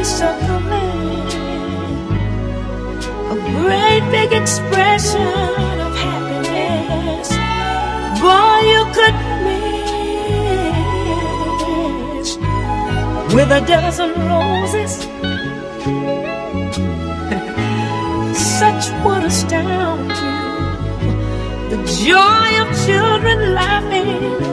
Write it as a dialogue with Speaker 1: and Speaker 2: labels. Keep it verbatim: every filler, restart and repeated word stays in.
Speaker 1: face of the land, a great big expression of happiness. Boy, you couldn't miss with a dozen roses. Such would astound you, the joy of children laughing